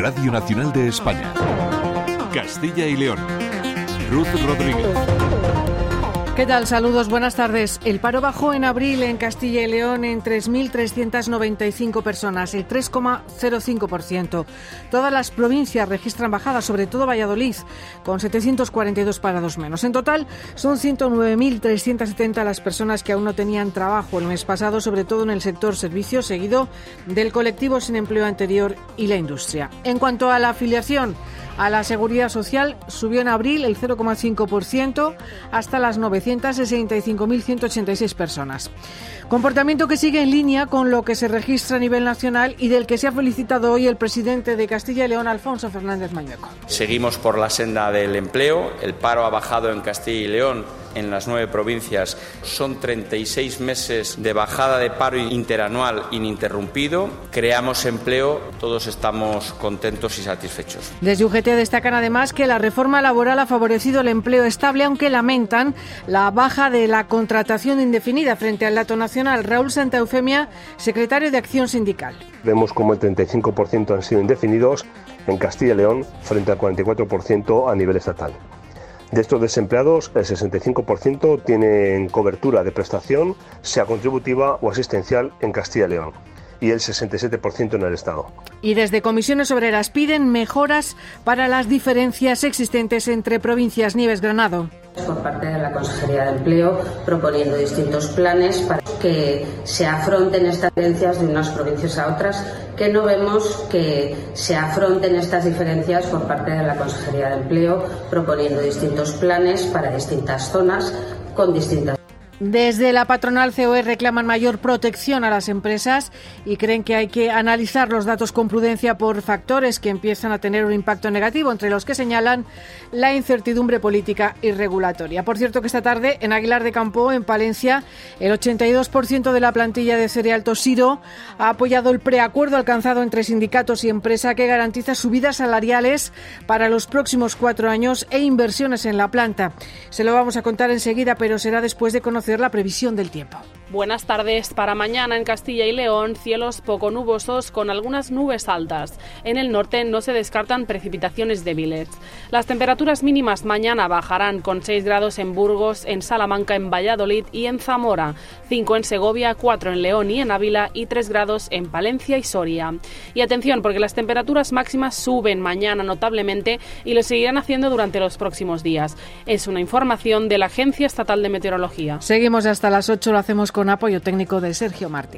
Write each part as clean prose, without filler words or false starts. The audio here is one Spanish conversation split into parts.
Radio Nacional de España. Castilla y León. Ruth Rodríguez. ¿Qué tal? Saludos, buenas tardes. El paro bajó en abril en Castilla y León en 3.395 personas, el 3,05%. Todas las provincias registran bajadas, sobre todo Valladolid, con 742 parados menos. En total, son 109.370 las personas que aún no tenían trabajo el mes pasado, sobre todo en el sector servicios, seguido del colectivo sin empleo anterior y la industria. En cuanto a la afiliación a la Seguridad Social, subió en abril el 0,5% hasta las 965.186 personas. Comportamiento que sigue en línea con lo que se registra a nivel nacional y del que se ha felicitado hoy el presidente de Castilla y León, Alfonso Fernández Mañueco. Seguimos por la senda del empleo. El paro ha bajado en Castilla y León en las 9 provincias. Son 36 meses de bajada de paro interanual ininterrumpido. Creamos empleo, todos estamos contentos y satisfechos. Desde UGT destacan además que la reforma laboral ha favorecido el empleo estable, aunque lamentan la baja de la contratación indefinida frente al dato nacional. Raúl Santaeufemia, secretario de Acción Sindical. Vemos como el 35% han sido indefinidos en Castilla y León frente al 44% a nivel estatal. De estos desempleados, el 65% tienen cobertura de prestación, sea contributiva o asistencial, en Castilla y León, y el 67% en el Estado. Y desde Comisiones Obreras piden mejoras para las diferencias existentes entre provincias. Nieves Granado. Por parte de la Consejería de Empleo, proponiendo distintos planes para que se afronten estas diferencias de unas provincias a otras, que no vemos que se afronten estas diferencias por parte de la Consejería de Empleo, proponiendo distintos planes para distintas zonas con distintas. Desde la patronal COE reclaman mayor protección a las empresas y creen que hay que analizar los datos con prudencia por factores que empiezan a tener un impacto negativo, entre los que señalan la incertidumbre política y regulatoria. Por cierto que esta tarde en Aguilar de Campo, en Palencia, el 82% de la plantilla de Cereal Tosiro ha apoyado el preacuerdo alcanzado entre sindicatos y empresa que garantiza subidas salariales para los próximos 4 años e inversiones en la planta. Se lo vamos a contar enseguida, pero será después de conocer la previsión del tiempo. Buenas tardes. Para mañana en Castilla y León, cielos poco nubosos con algunas nubes altas. En el norte no se descartan precipitaciones débiles. Las temperaturas mínimas mañana bajarán con 6 grados en Burgos, en Salamanca, en Valladolid y en Zamora, 5 en Segovia, 4 en León y en Ávila y 3 grados en Palencia y Soria. Y atención, porque las temperaturas máximas suben mañana notablemente y lo seguirán haciendo durante los próximos días. Es una información de la Agencia Estatal de Meteorología. Seguimos hasta las 8, lo hacemos con apoyo técnico de Sergio Martín.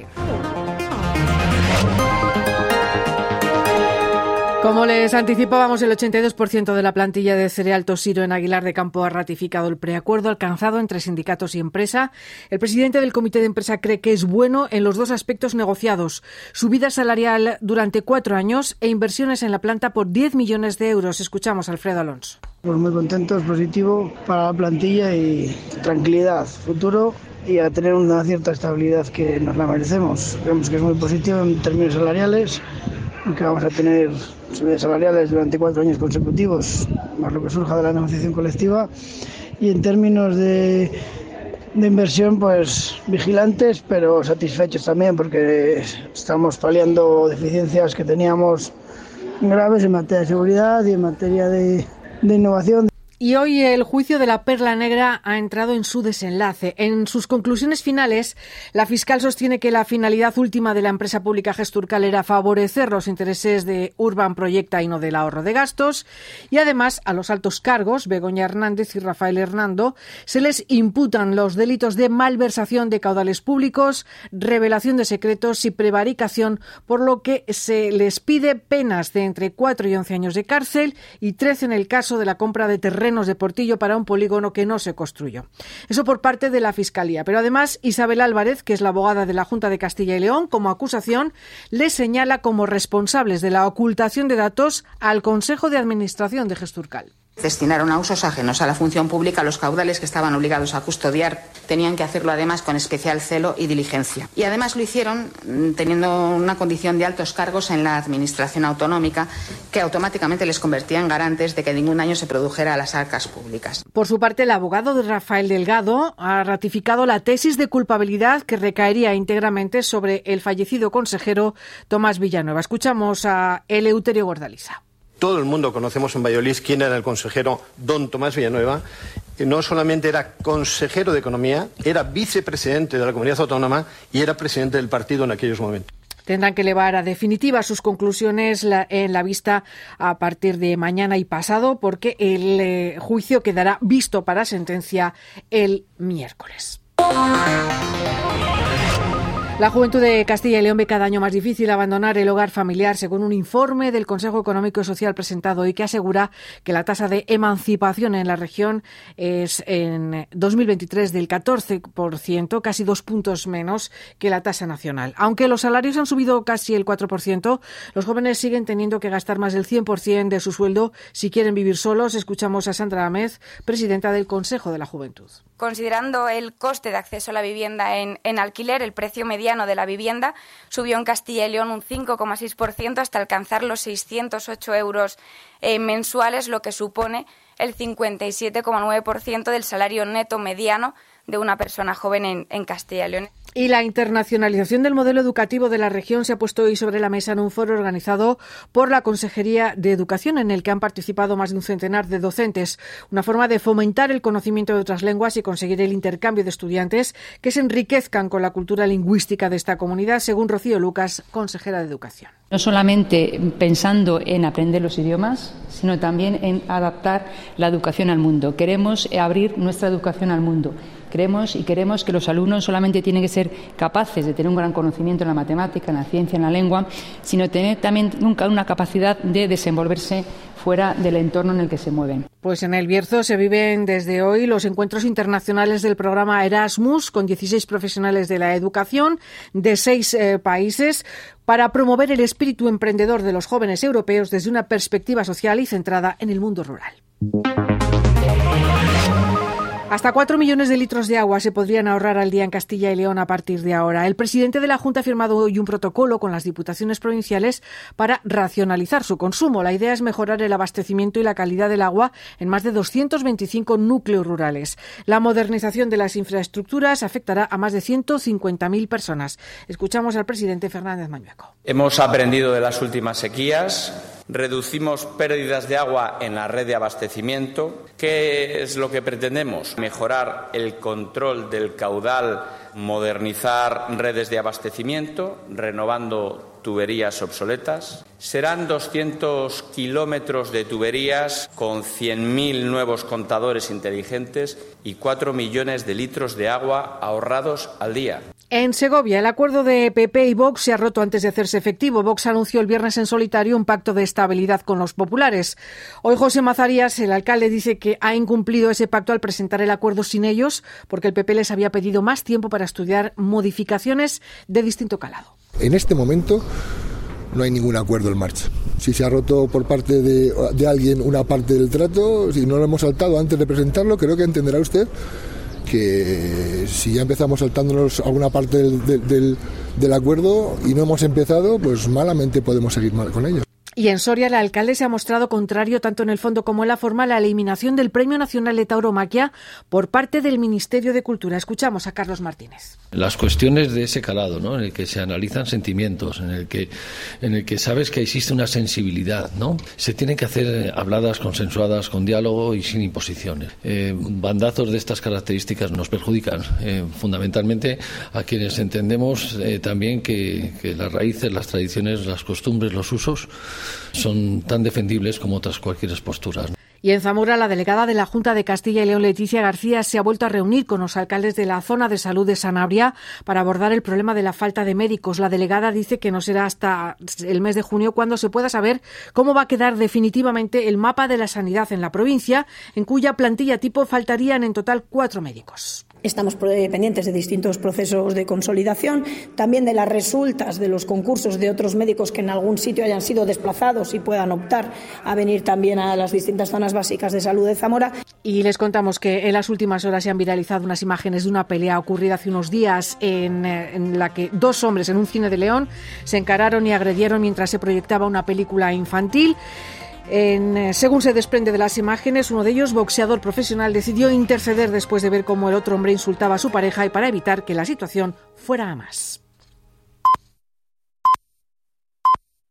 Como les anticipábamos, el 82% de la plantilla de Cereal Tosiro en Aguilar de Campo ha ratificado el preacuerdo alcanzado entre sindicatos y empresa. El presidente del comité de empresa cree que es bueno en los dos aspectos negociados: subida salarial durante 4 años e inversiones en la planta por 10 millones de euros. Escuchamos a Alfredo Alonso. Pues muy contentos, positivo para la plantilla y tranquilidad, futuro, y a tener una cierta estabilidad que nos la merecemos. Creemos que es muy positivo en términos salariales, que vamos a tener subidas salariales durante 4 años consecutivos, más lo que surja de la negociación colectiva, y en términos de inversión, pues vigilantes, pero satisfechos también, porque estamos paliando deficiencias que teníamos graves en materia de seguridad y en materia de innovación. Y hoy el juicio de la Perla Negra ha entrado en su desenlace. En sus conclusiones finales, la fiscal sostiene que la finalidad última de la empresa pública Gesturcal era favorecer los intereses de Urban Proyecta y no del ahorro de gastos. Y además, a los altos cargos, Begoña Hernández y Rafael Hernando, se les imputan los delitos de malversación de caudales públicos, revelación de secretos y prevaricación, por lo que se les pide penas de entre 4 y 11 años de cárcel y 13 en el caso de la compra de terrenos de Portillo para un polígono que no se construyó. Eso por parte de la Fiscalía. Pero además, Isabel Álvarez, que es la abogada de la Junta de Castilla y León, como acusación, les señala como responsables de la ocultación de datos al Consejo de Administración de Gesturcal. Destinaron a usos ajenos a la función pública los caudales que estaban obligados a custodiar. Tenían que hacerlo además con especial celo y diligencia. Y además lo hicieron teniendo una condición de altos cargos en la administración autonómica que automáticamente les convertía en garantes de que ningún daño se produjera a las arcas públicas. Por su parte, el abogado de Rafael Delgado ha ratificado la tesis de culpabilidad que recaería íntegramente sobre el fallecido consejero Tomás Villanueva. Escuchamos a Eleuterio Gordaliza. Todo el mundo conocemos en Valladolid quién era el consejero don Tomás Villanueva. No solamente era consejero de Economía, era vicepresidente de la Comunidad Autónoma y era presidente del partido en aquellos momentos. Tendrán que elevar a definitiva sus conclusiones en la vista a partir de mañana y pasado, porque el juicio quedará visto para sentencia el miércoles. La juventud de Castilla y León ve cada año más difícil abandonar el hogar familiar, según un informe del Consejo Económico y Social presentado hoy, que asegura que la tasa de emancipación en la región es en 2023 del 14%, casi 2 puntos menos que la tasa nacional. Aunque los salarios han subido casi el 4%, los jóvenes siguen teniendo que gastar más del 100% de su sueldo si quieren vivir solos. Escuchamos a Sandra Améz, presidenta del Consejo de la Juventud. Considerando el coste de acceso a la vivienda en alquiler, el precio mediano de la vivienda subió en Castilla y León un 5,6% hasta alcanzar los 608 euros mensuales, lo que supone el 57,9% del salario neto mediano de una persona joven en Castilla y León. Y la internacionalización del modelo educativo de la región se ha puesto hoy sobre la mesa en un foro organizado por la Consejería de Educación, en el que han participado más de un centenar de docentes. Una forma de fomentar el conocimiento de otras lenguas y conseguir el intercambio de estudiantes que se enriquezcan con la cultura lingüística de esta comunidad, según Rocío Lucas, consejera de Educación. No solamente pensando en aprender los idiomas, sino también en adaptar la educación al mundo. Queremos abrir nuestra educación al mundo. Queremos que los alumnos solamente tienen que ser capaces de tener un gran conocimiento en la matemática, en la ciencia, en la lengua, sino tener también una capacidad de desenvolverse fuera del entorno en el que se mueven. Pues en El Bierzo se viven desde hoy los encuentros internacionales del programa Erasmus, con 16 profesionales de la educación de 6 países, para promover el espíritu emprendedor de los jóvenes europeos desde una perspectiva social y centrada en el mundo rural. Hasta 4 millones de litros de agua se podrían ahorrar al día en Castilla y León a partir de ahora. El presidente de la Junta ha firmado hoy un protocolo con las diputaciones provinciales para racionalizar su consumo. La idea es mejorar el abastecimiento y la calidad del agua en más de 225 núcleos rurales. La modernización de las infraestructuras afectará a más de 150.000 personas. Escuchamos al presidente Fernández Mañueco. Hemos aprendido de las últimas sequías. Reducimos pérdidas de agua en la red de abastecimiento. ¿Qué es lo que pretendemos? Mejorar el control del caudal, modernizar redes de abastecimiento, renovando tuberías obsoletas. Serán 200 kilómetros de tuberías con 100.000 nuevos contadores inteligentes y 4 millones de litros de agua ahorrados al día. En Segovia, el acuerdo de PP y Vox se ha roto antes de hacerse efectivo. Vox anunció el viernes en solitario un pacto de estabilidad con los populares. Hoy José Mazarías, el alcalde, dice que ha incumplido ese pacto al presentar el acuerdo sin ellos, porque el PP les había pedido más tiempo para estudiar modificaciones de distinto calado. En este momento no hay ningún acuerdo en marcha. Si se ha roto por parte de alguien una parte del trato, si no lo hemos saltado antes de presentarlo, creo que entenderá usted que si ya empezamos saltándonos alguna parte del acuerdo y no hemos empezado, pues malamente podemos seguir mal con ello. Y en Soria, el alcalde se ha mostrado contrario tanto en el fondo como en la forma a la eliminación del Premio Nacional de Tauromaquia por parte del Ministerio de Cultura. Escuchamos a Carlos Martínez. Las cuestiones de ese calado, ¿no?, en el que se analizan sentimientos, en el que sabes que existe una sensibilidad, ¿no? Se tienen que hacer habladas, consensuadas, con diálogo y sin imposiciones. Bandazos de estas características nos perjudican fundamentalmente a quienes entendemos también que las raíces, las tradiciones, las costumbres, los usos son tan defendibles como otras cualquier posturas. Y en Zamora, la delegada de la Junta de Castilla y León, Leticia García, se ha vuelto a reunir con los alcaldes de la zona de salud de Sanabria para abordar el problema de la falta de médicos. La delegada dice que no será hasta el mes de junio cuando se pueda saber cómo va a quedar definitivamente el mapa de la sanidad en la provincia, en cuya plantilla tipo faltarían en total 4 médicos. Estamos pendientes de distintos procesos de consolidación, también de las resultas de los concursos de otros médicos que en algún sitio hayan sido desplazados y puedan optar a venir también a las distintas zonas básicas de salud de Zamora. Y les contamos que en las últimas horas se han viralizado unas imágenes de una pelea ocurrida hace unos días en la que dos hombres en un cine de León se encararon y agredieron mientras se proyectaba una película infantil. Según se desprende de las imágenes, uno de ellos, boxeador profesional, decidió interceder después de ver cómo el otro hombre insultaba a su pareja y para evitar que la situación fuera a más.